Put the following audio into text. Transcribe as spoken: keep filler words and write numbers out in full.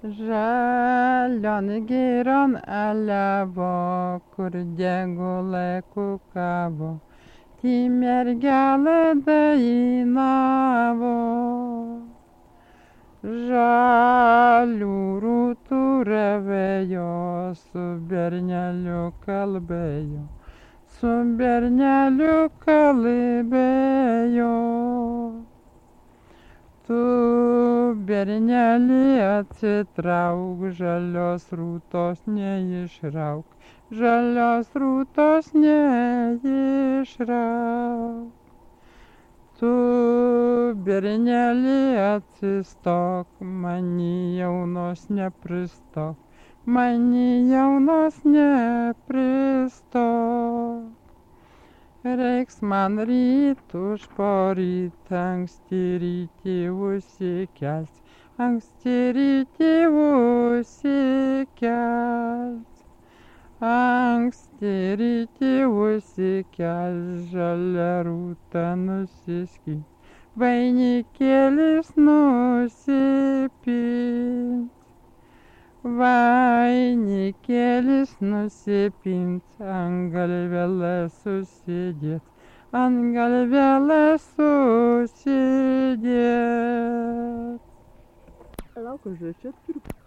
Žalion giron alevo, kur degulai kukavo, ti mergelė dainavo. Žalių rūtų ravėjo, su berneliu kalbėjo, su berneliu kalbėjo. Tu, berneli, atsitrauk, žalios rūtos neišrauk, žalios rūtos neišrauk. Tu, berneli, atsistok, mani jaunos nepristok, mani jaunos nepristok. Reiks man ryt už poryt, anksti rytį užsikels, anksti rytį užsikels. Anksti rytį užsikels, žalia rūta nusiskins, vainikėlis nusipins. Vainikėlis nusipins, ant galvelės susidėt, ant galvelės susidėt. Palauk, aš čia turiu.